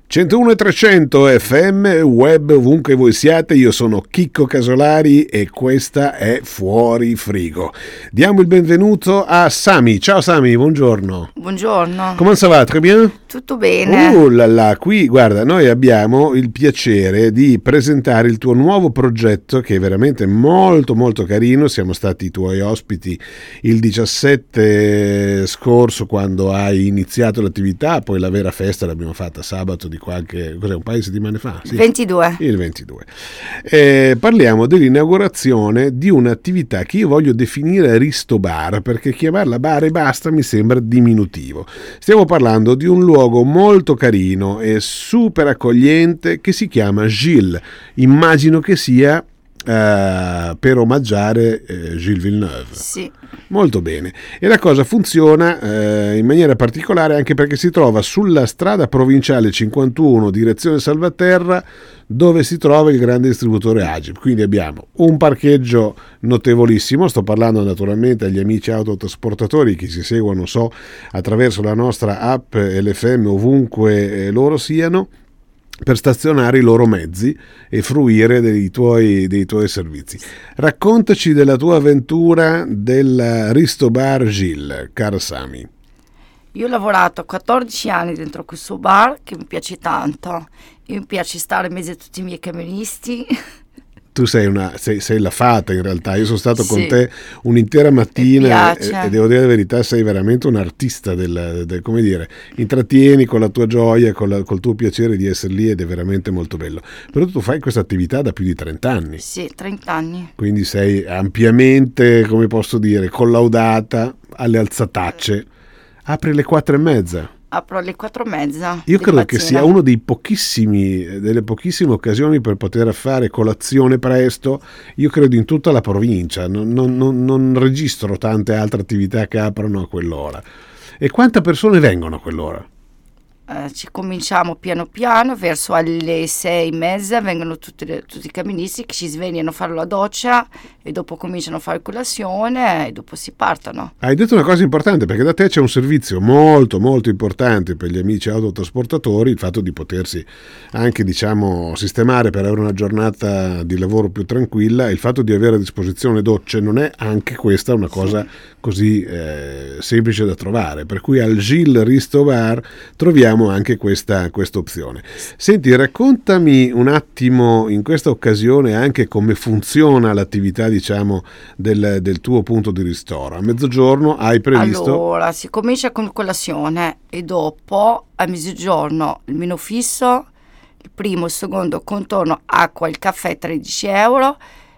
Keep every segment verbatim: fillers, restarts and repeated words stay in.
centouno e trecento F M, web ovunque voi siate, io sono Chicco Casolari e questa è Fuori Frigo. Diamo il benvenuto a Sami. Ciao Sami, buongiorno. Buongiorno. Come ça va? Très bien? Tutto bene. Uh là là, qui guarda, noi abbiamo il piacere di presentare il tuo nuovo progetto che è veramente molto molto carino. Siamo stati i tuoi ospiti il diciassette scorso quando hai iniziato l'attività, poi la vera festa l'abbiamo fatta sabato di qualche, cos'è, un paio di settimane fa? Sì. ventidue. Il ventidue. Eh, parliamo dell'inaugurazione di un'attività che io voglio definire Risto Bar, perché chiamarla bar e basta mi sembra diminutivo. Stiamo parlando di un luogo molto carino e super accogliente che si chiama Gilles. Immagino che sia Uh, per omaggiare uh, Gilles Villeneuve. Sì. Molto bene. E la cosa funziona uh, in maniera particolare anche perché si trova sulla strada provinciale cinquantuno direzione Salvaterra, dove si trova il grande distributore Agip. Quindi abbiamo un parcheggio notevolissimo. Sto parlando naturalmente agli amici autotrasportatori che si seguono, so, attraverso la nostra app L F M ovunque eh, loro siano, per stazionare i loro mezzi e fruire dei tuoi, dei tuoi servizi. Raccontaci della tua avventura del Risto Bar Gilles, caro Sami. Io ho lavorato quattordici anni dentro questo bar che mi piace tanto. Io mi piace stare in mezzo a tutti i miei camionisti. Tu sei, una, sei, sei la fata in realtà, io sono stato sì. con te un'intera mattina e, e devo dire la verità, sei veramente un artista del, del come dire, intrattieni con la tua gioia, con la, col tuo piacere di essere lì ed è veramente molto bello. Però tu fai questa attività da più di trenta anni. Sì, trenta anni. Quindi sei ampiamente, come posso dire, collaudata alle alzatacce. Apri alle quattro e mezza. Apro alle quattro e mezza. Io credo che sia uno dei pochissimi, delle pochissime occasioni per poter fare colazione presto. Io credo in tutta la provincia, non, non, non, non registro tante altre attività che aprono a quell'ora. E quante persone vengono a quell'ora? Eh, ci cominciamo piano piano, verso alle sei e mezza vengono tutti, tutti i camionisti che ci svegliano a fare la doccia e dopo cominciano a fare colazione e dopo si partono. Hai detto una cosa importante, perché da te c'è un servizio molto molto importante per gli amici autotrasportatori, il fatto di potersi anche diciamo sistemare per avere una giornata di lavoro più tranquilla, il fatto di avere a disposizione docce non è anche questa una cosa sì. così eh, semplice da trovare, per cui al Gilles Risto Bar troviamo anche questa, questa opzione. Senti, raccontami un attimo in questa occasione anche come funziona l'attività diciamo del, del tuo punto di ristoro. A mezzogiorno hai previsto? Allora, si comincia con colazione e dopo a mezzogiorno il menù fisso, il primo, il secondo contorno, acqua, il caffè tredici euro.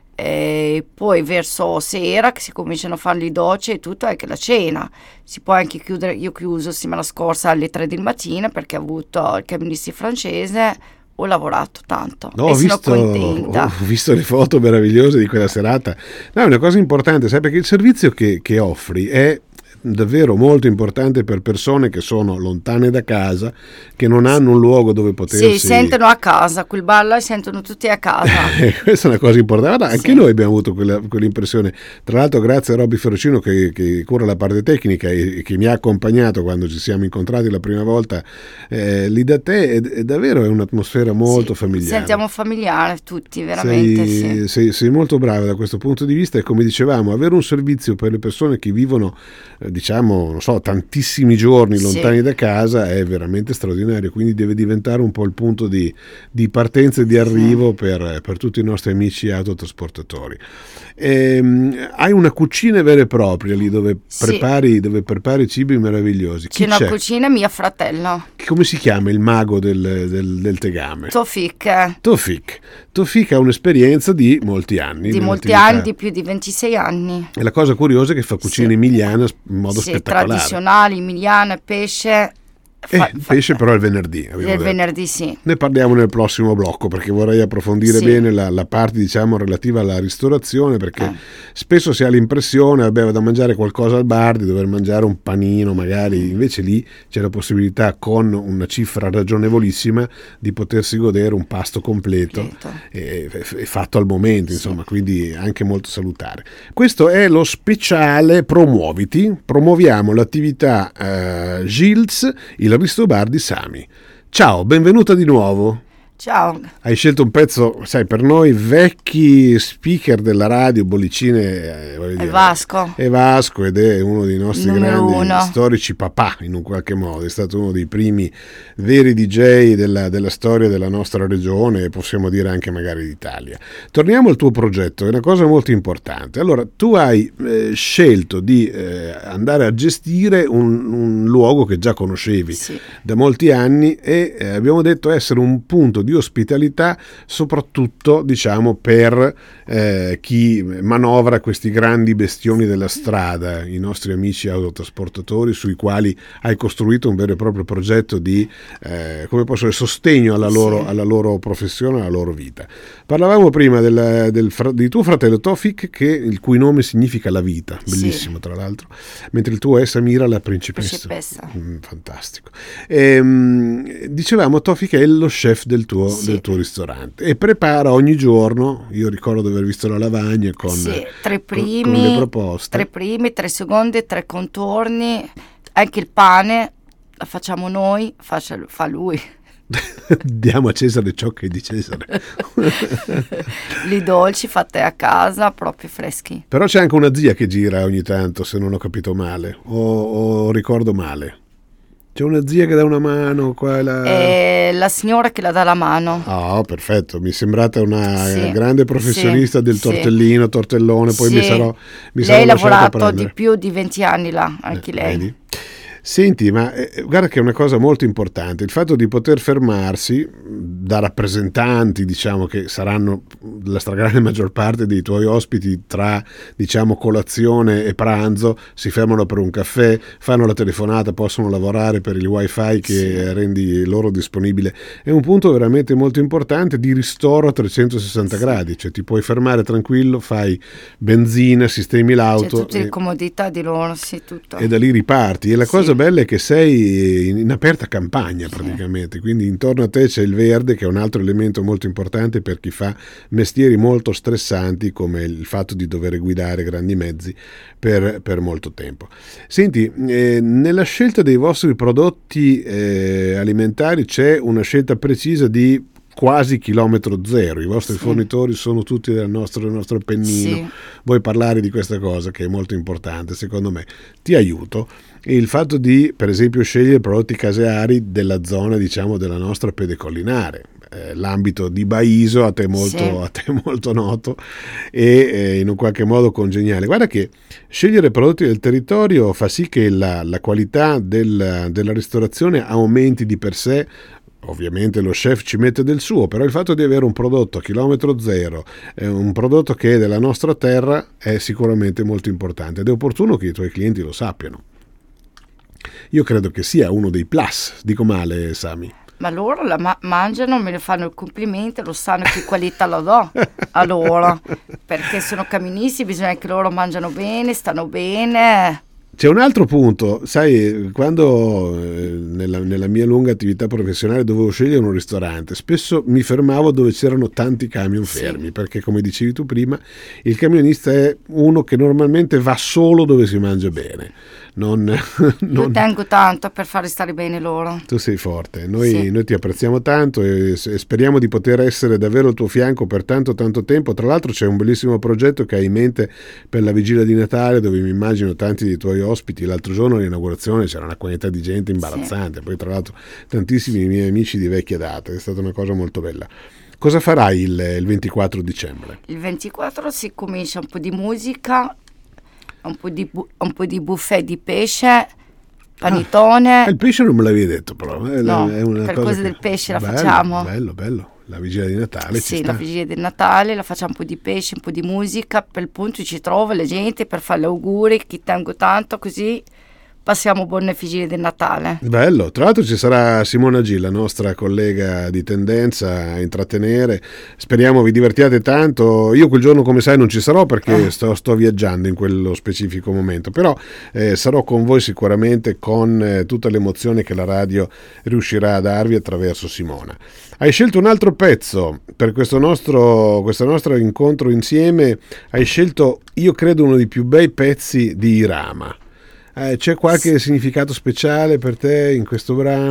E poi verso sera che si cominciano a fare le docce e tutto, anche la cena si può anche chiudere. Io ho chiuso settimana scorsa alle tre del mattino perché ho avuto il camionista francese, ho lavorato tanto no, e ho sono visto, contenta. Ho visto le foto meravigliose di quella serata. No, è una cosa importante, sai, perché il servizio che, che offri è davvero molto importante per persone che sono lontane da casa, che non hanno un luogo dove potersi... Sì, sentono a casa, quel bar là sentono tutti a casa. Questa è una cosa importante. Guarda, anche sì. noi abbiamo avuto quella, quell'impressione. Tra l'altro grazie a Robby Ferrocino che, che cura la parte tecnica e, e che mi ha accompagnato quando ci siamo incontrati la prima volta eh, lì da te, è, è davvero è un'atmosfera molto sì, familiare. Sentiamo familiare tutti, veramente. Sei, sì. sei, sei molto brava da questo punto di vista e come dicevamo, avere un servizio per le persone che vivono eh, diciamo, non so, tantissimi giorni lontani sì. da casa è veramente straordinario, quindi deve diventare un po' il punto di, di partenza e di arrivo sì. per, per tutti i nostri amici autotrasportatori. E, hai una cucina vera e propria lì dove sì. prepari dove prepari cibi meravigliosi. Chi c'è una c'è? Cucina mio fratello. Come si chiama il mago del, del, del tegame? Tofik. Tofik. Tofik ha un'esperienza di molti anni. Di molti anni, di più di ventisei anni. E la cosa curiosa è che fa cucina sì. emiliana in modo sì, spettacolare. Tradizionale, emiliana, pesce. Fa, eh, pesce fa, però il venerdì. Il venerdì sì. Ne parliamo nel prossimo blocco perché vorrei approfondire sì. bene la, la parte diciamo relativa alla ristorazione, perché eh. spesso si ha l'impressione vabbè vado a mangiare qualcosa al bar di dover mangiare un panino magari, invece lì c'è la possibilità con una cifra ragionevolissima di potersi godere un pasto completo e, e fatto al momento, insomma, sì. quindi anche molto salutare. Questo è lo speciale Promuoviti, promuoviamo l'attività uh, Gilles, il Risto Bar di Sami. Ciao, benvenuta di nuovo. Ciao. Hai scelto un pezzo, sai, per noi vecchi speaker della radio, Bollicine, eh, voglio È dire, Vasco. è Vasco ed è uno dei nostri Numero grandi uno. storici papà, in un qualche modo. È stato uno dei primi veri D J della, della storia della nostra regione e possiamo dire anche magari d'Italia. Torniamo al tuo progetto, è una cosa molto importante. Allora, tu hai eh, scelto di eh, andare a gestire un, un luogo che già conoscevi Sì. da molti anni e eh, abbiamo detto essere un punto di ospitalità soprattutto, diciamo, per eh, chi manovra questi grandi bestioni della strada, i nostri amici autotrasportatori, sui quali hai costruito un vero e proprio progetto di eh, come posso dire, sostegno alla loro, Sì. alla loro professione, alla loro vita. Parlavamo prima del, del, di tuo fratello Tofik, che, il cui nome significa la vita, bellissimo, sì, tra l'altro, mentre il tuo è Samira, la principessa. Principessa. Mm, fantastico. E, dicevamo, Tofik è lo chef del tuo, Sì. del tuo ristorante e prepara ogni giorno, io ricordo di aver visto la lavagna con, Sì, tre primi, con, con le proposte. Tre primi, tre secondi, tre contorni, anche il pane la facciamo noi, fa, fa lui. Diamo a Cesare ciò che è di Cesare. Li dolci fatte a casa, proprio freschi. Però c'è anche una zia che gira ogni tanto, se non ho capito male, o, o ricordo male. C'è una zia che dà una mano qua e la... È la signora che la dà la mano. Oh, perfetto, mi è sembrata una Sì, grande professionista sì, del sì. tortellino, tortellone, poi Sì. mi sarò mi Lei ha sarò lasciato lavorato prendere. di più di venti anni là, anche Eh, lei. vedi? Senti, ma eh, guarda che è una cosa molto importante, il fatto di poter fermarsi da rappresentanti, diciamo, che saranno la stragrande maggior parte dei tuoi ospiti tra, diciamo, colazione e pranzo, si fermano per un caffè, fanno la telefonata, possono lavorare per il wifi che Sì. rendi loro disponibile. È un punto veramente molto importante di ristoro a trecentosessanta Sì. gradi, cioè ti puoi fermare tranquillo, fai benzina, sistemi C'è l'auto tutte le e, comodità di loro, sì, tutto. e da lì riparti. E la Sì. cosa bella è che sei in, in aperta campagna praticamente, quindi intorno a te c'è il verde, che è un altro elemento molto importante per chi fa mestieri molto stressanti come il fatto di dover guidare grandi mezzi per, per molto tempo. Senti, eh, nella scelta dei vostri prodotti eh, alimentari c'è una scelta precisa di quasi chilometro zero, i vostri Sì. fornitori sono tutti del nostro, del nostro Appennino. Sì. Vuoi parlare di questa cosa che è molto importante secondo me? Ti aiuto. Il fatto di, per esempio, scegliere prodotti caseari della zona, diciamo, della nostra pedecollinare, eh, l'ambito di Baiso a te molto, Sì. a te molto noto e eh, in un qualche modo congeniale. Guarda che scegliere prodotti del territorio fa sì che la, la qualità del, della ristorazione aumenti di per sé. Ovviamente lo chef ci mette del suo, però il fatto di avere un prodotto a chilometro zero, eh, un prodotto che è della nostra terra, è sicuramente molto importante ed è opportuno che i tuoi clienti lo sappiano. Io credo che sia uno dei plus, dico male Sami? Ma loro la ma- mangiano, me ne fanno il complimento, lo sanno che qualità lo do a loro, perché sono camministi, bisogna che loro mangiano bene, stanno bene. C'è un altro punto, sai, quando eh, nella, nella mia lunga attività professionale dovevo scegliere un ristorante, spesso mi fermavo dove c'erano tanti camion fermi, Sì. perché come dicevi tu prima, il camionista è uno che normalmente va solo dove si mangia bene. Non, Io non... tengo tanto per fare stare bene loro. Tu sei forte, noi, Sì. noi ti apprezziamo tanto e, e speriamo di poter essere davvero al tuo fianco per tanto tanto tempo. Tra l'altro c'è un bellissimo progetto che hai in mente per la vigilia di Natale, dove mi immagino tanti dei tuoi ospiti. L'altro giorno all'inaugurazione c'era una quantità di gente imbarazzante, sì. Poi tra l'altro tantissimi miei amici di vecchia data, è stata una cosa molto bella. Cosa farai il, il ventiquattro dicembre? Il ventiquattro si comincia un po' di musica, un po' di, bu- un po' di buffet di pesce, panitone. Ah, il pesce non me l'avevi detto però. È, No, è una per cosa cose che... del pesce la bello, facciamo. Bello, bello. La vigilia di Natale ci Sì, sta. la vigilia del Natale la facciamo un po' di pesce, un po' di musica, per il punto ci trova la gente per fare gli auguri, che tengo tanto, così passiamo buone vigilie del Natale. Bello, tra l'altro ci sarà Simona G, la nostra collega di tendenza a intrattenere, speriamo vi divertiate tanto. Io quel giorno, come sai, non ci sarò perché sto, sto viaggiando in quello specifico momento, però eh, sarò con voi sicuramente con eh, tutta l'emozione che la radio riuscirà a darvi attraverso Simona. Hai scelto un altro pezzo per questo nostro, questo nostro incontro insieme, hai scelto, io credo, uno dei più bei pezzi di Irama. Eh, c'è qualche significato speciale per te in questo brano?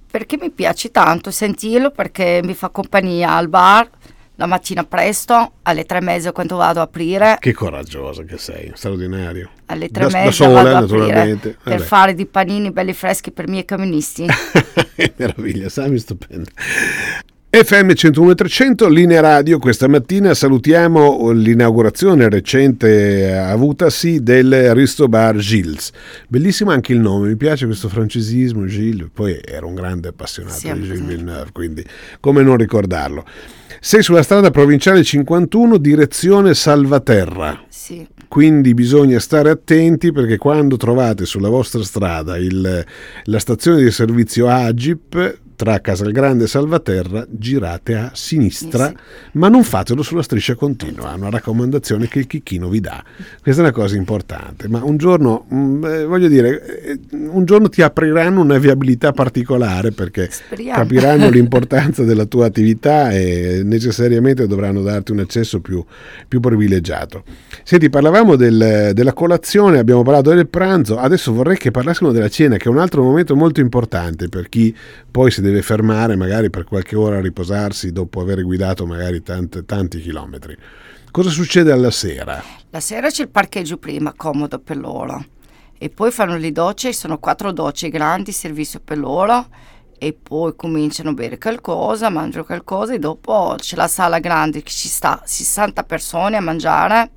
perché mi piace tanto sentirlo, perché mi fa compagnia al bar la mattina presto, alle tre e mezza quando vado a aprire. Che coraggiosa che sei, straordinario. Alle tre Da, e da mezza sola, vado a naturalmente. aprire per Vabbè. fare di panini belli freschi per i miei camionisti. Che meraviglia, Sami, stupendo. F M centouno e trecento, linea radio. Questa mattina salutiamo l'inaugurazione recente avutasi del Risto Bar Gilles. Bellissimo anche il nome, mi piace questo francesismo, Gilles. Poi era un grande appassionato Sì, di Gilles sì. Villeneuve, quindi come non ricordarlo. Sei sulla strada provinciale cinquantuno, direzione Salvaterra. Sì. Quindi bisogna stare attenti, perché quando trovate sulla vostra strada il, la stazione di servizio Agip tra Casalgrande e Salvaterra, girate a sinistra, Sì. ma non fatelo sulla striscia continua, è una raccomandazione che il chicchino vi dà. Questa è una cosa importante, ma un giorno, mh, eh, voglio dire, eh, un giorno ti apriranno una viabilità particolare, perché Speriamo. capiranno l'importanza della tua attività e necessariamente dovranno darti un accesso più, più privilegiato. Senti, parlavamo del, della colazione, abbiamo parlato del pranzo, adesso vorrei che parlassimo della cena, che è un altro momento molto importante per chi poi si deve fermare magari per qualche ora a riposarsi dopo aver guidato magari tanti, tanti chilometri. Cosa succede alla sera? La sera c'è il parcheggio prima, comodo per loro. E poi fanno le docce, sono quattro docce grandi, servizio per loro. E poi cominciano a bere qualcosa, mangiano qualcosa e dopo c'è la sala grande che ci sta sessanta persone a mangiare.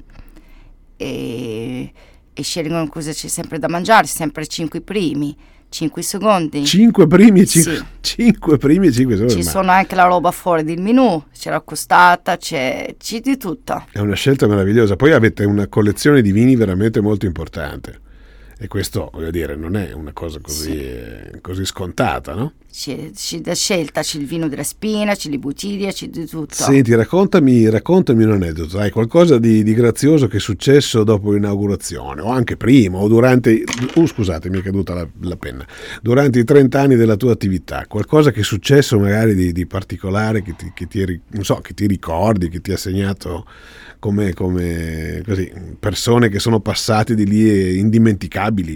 E, e scelgono cosa c'è sempre da mangiare, sempre cinque primi, cinque secondi. Cinque primi e cinque, Sì. cinque primi e cinque secondi. Ci Ma sono anche la roba fuori del menù, c'è la costata, c'è, c'è di tutto. è una scelta meravigliosa. Poi avete una collezione di vini veramente molto importante. E questo, voglio dire, non è una cosa così, Sì. eh, così scontata, no? C'è, c'è da scelta, c'è il vino della spina, c'è le bottiglie, c'è di tutto. Senti, raccontami, raccontami un aneddoto, hai qualcosa di, di grazioso che è successo dopo l'inaugurazione, o anche prima, o durante, uh, scusate, mi è caduta la, la penna, durante i trenta anni della tua attività, qualcosa che è successo magari di, di particolare, che ti, che ti, non so, che ti ricordi, che ti ha segnato come, come così, persone che sono passate di lì e indimenticabili.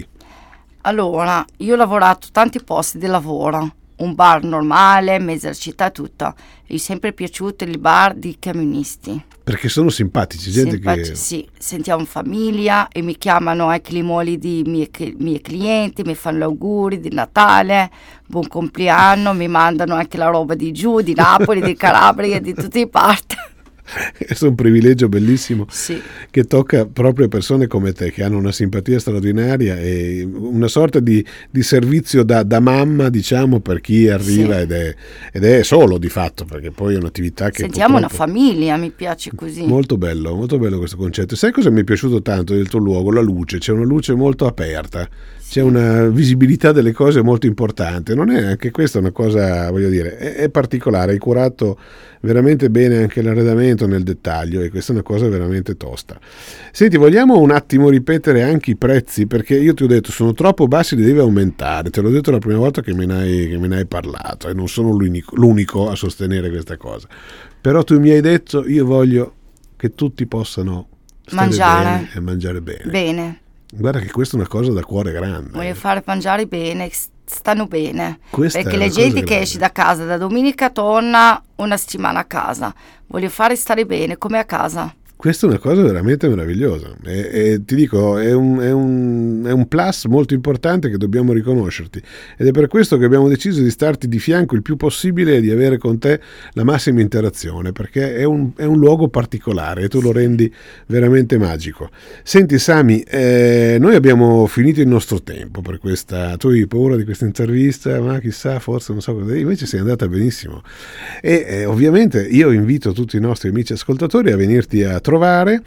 Allora, io ho lavorato tanti posti di lavoro, un bar normale, mezza città, tutto. Mi è sempre piaciuto il bar di camionisti. Perché sono simpatici, gente Simpaci- che... Sì, sentiamo famiglia e mi chiamano anche i mogli di miei, miei clienti, mi fanno gli auguri di Natale, buon compleanno, mi mandano anche la roba di giù, di Napoli, di Calabria, di tutte le parti. Questo è un privilegio bellissimo, Sì. che tocca proprio persone come te, che hanno una simpatia straordinaria e una sorta di, di servizio da, da mamma, diciamo, per chi arriva. Sì. ed, è, ed è solo di fatto, perché poi è un'attività che Sentiamo una purtroppo- famiglia, mi piace così. Molto bello, molto bello questo concetto. Sai cosa mi è piaciuto tanto del tuo luogo? La luce, c'è una luce molto aperta, c'è una visibilità delle cose molto importante. Non è anche questa una cosa, voglio dire, è, è particolare, hai curato veramente bene anche l'arredamento nel dettaglio e questa è una cosa veramente tosta. Senti, vogliamo un attimo ripetere anche i prezzi, perché io ti ho detto sono troppo bassi, li devi aumentare, te l'ho detto la prima volta che me ne hai, che me ne hai parlato e non sono l'unico, l'unico a sostenere questa cosa, però tu mi hai detto io voglio che tutti possano stare Mangiare. bene e mangiare bene. Bene, Guarda che questa è una cosa da cuore grande. voglio fare mangiare bene, stanno bene. Questa Perché è la una gente cosa che grande. esce da casa da domenica torna una settimana a casa. Voglio fare stare bene come a casa. Questa è una cosa veramente meravigliosa e, e ti dico è un, è, un, è un plus molto importante che dobbiamo riconoscerti ed è per questo che abbiamo deciso di starti di fianco il più possibile e di avere con te la massima interazione, perché è un, è un luogo particolare e tu lo rendi veramente magico. Senti Sami, eh, noi abbiamo finito il nostro tempo per questa, tu hai paura di questa intervista, ma chissà, forse non so cosa, invece sei andata benissimo e eh, ovviamente io invito tutti i nostri amici ascoltatori a venirti a trovare,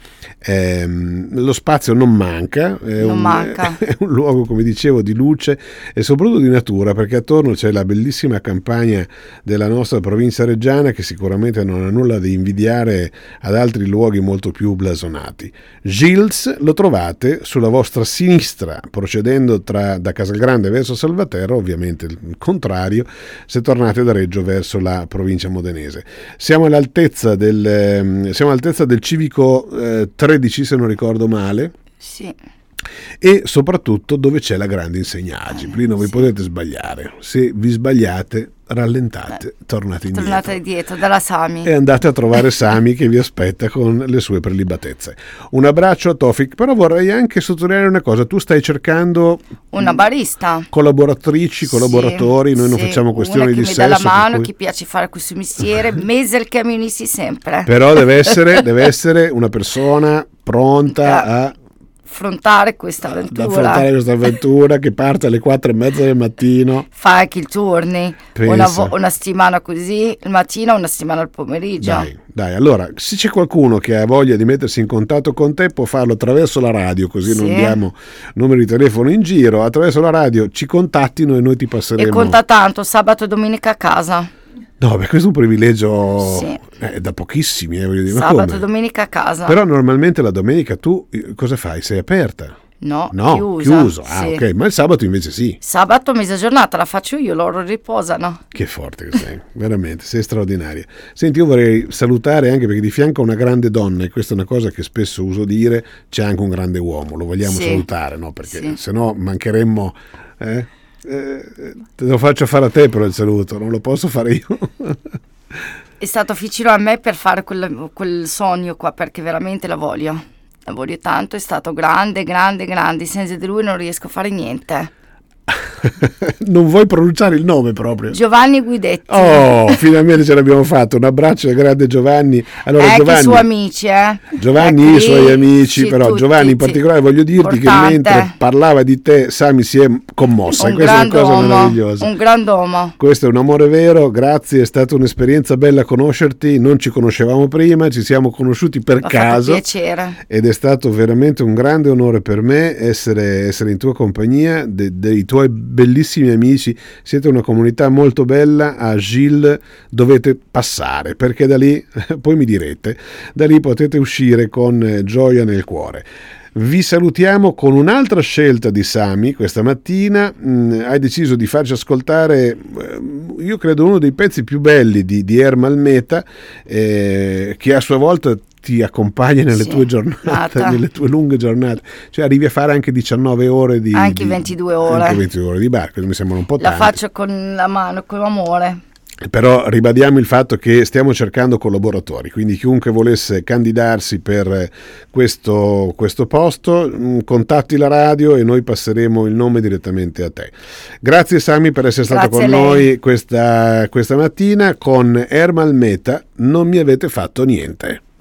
ehm, lo spazio non manca, è, Non un, manca. è un luogo, come dicevo, di luce e soprattutto di natura, perché attorno c'è la bellissima campagna della nostra provincia reggiana che sicuramente non ha nulla da invidiare ad altri luoghi molto più blasonati. Gilles lo trovate sulla vostra sinistra, procedendo tra, da Casalgrande verso Salvaterra, ovviamente il contrario se tornate da Reggio verso la provincia modenese. Siamo all'altezza del, siamo all'altezza del civico eh, tredici, se non ricordo male. Sì. e soprattutto dove c'è la grande insegna Agip. Lì non vi sì. potete sbagliare. Se vi sbagliate, rallentate, tornate indietro. Tornate indietro dalla Sami. E andate a trovare Sami che vi aspetta con le sue prelibatezze. Un abbraccio a Tofik, però vorrei anche sottolineare una cosa: tu stai cercando una barista, collaboratrici, collaboratori, sì, noi non sì, facciamo questioni una che di mi sesso. dà la mano, cui... che piace fare questo mestiere, Mesel che amministri sempre. Però deve essere, deve essere una persona pronta a affrontare questa avventura, ad affrontare questa avventura che parte alle quattro e mezza del mattino. Fa anche i turni, una, vo- una settimana così il mattino, una settimana al pomeriggio. Dai, dai, allora se c'è qualcuno che ha voglia di mettersi in contatto con te può farlo attraverso la radio, così sì. non diamo numeri di telefono in giro, attraverso la radio ci contattino e noi ti passeremo. E conta tanto, sabato e domenica a casa. No, beh, questo è un privilegio sì. eh, da pochissimi. Eh, voglio dire, sabato e domenica a casa. Però normalmente la domenica tu cosa fai? Sei aperta? No, no chiusa. chiuso. Ah, sì. ok, ma il sabato invece sì. Sabato mezza giornata la faccio io, loro riposano. Che forte che sei, veramente, sei straordinaria. Senti, io vorrei salutare anche perché di fianco a una grande donna, e questa è una cosa che spesso uso dire, c'è anche un grande uomo, lo vogliamo sì. salutare, no? Perché sì. se no mancheremmo... Eh? Eh, te lo faccio fare a te però il saluto, non lo posso fare io. È stato vicino a me per fare quel, quel sogno qua, perché veramente la voglio. La voglio tanto, è stato grande, grande, grande. Senza di lui non riesco a fare niente. Non vuoi pronunciare il nome proprio? Giovanni Guidetti. Oh, finalmente ce l'abbiamo fatto. Un abbraccio al grande Giovanni. Allora, anche Giovanni, i suoi amici, eh. Giovanni, ecco, i suoi amici, sì, però tutti, Giovanni in sì. particolare voglio dirti Importante. che mentre parlava di te, Sami si è commossa. Un Questa è una cosa uomo, meravigliosa. un grand'uomo. Questo è un amore vero, grazie, è stata un'esperienza bella conoscerti. Non ci conoscevamo prima, ci siamo conosciuti per Mi ha caso. fatto piacere. Ed è stato veramente un grande onore per me essere, essere in tua compagnia, de, dei tuoi bellissimi amici. Siete una comunità molto bella, a Gilles dovete passare, perché da lì, poi mi direte, da lì potete uscire con gioia nel cuore. Vi salutiamo con un'altra scelta di Sami questa mattina. Mm, hai deciso di farci ascoltare, io credo, uno dei pezzi più belli di, di Ermal Meta, eh, che a sua volta ti accompagna nelle sì, tue giornate, nata. nelle tue lunghe giornate, cioè arrivi a fare anche diciannove ore di anche di, ventidue ore anche ventidue ore di barca, mi sembrano un po' la tante. faccio con la mano, con amore. Però ribadiamo il fatto che stiamo cercando collaboratori, quindi chiunque volesse candidarsi per questo, questo posto, contatti la radio e noi passeremo il nome direttamente a te. Grazie Sami per essere stato Grazie con a lei. noi questa, questa mattina con Ermal Meta, non mi avete fatto niente.